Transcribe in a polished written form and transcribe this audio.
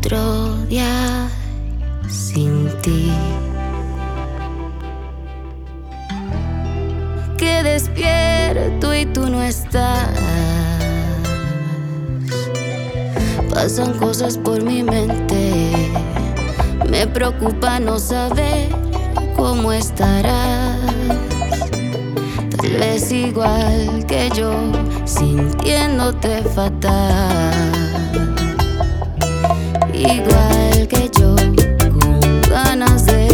otro día sin ti. Que despierto y tú no estás. Pasan cosas por mi mente. Me preocupa no saber cómo estarás. Tal vez igual que yo, sintiéndote fatal. Igual que yo, con ganas de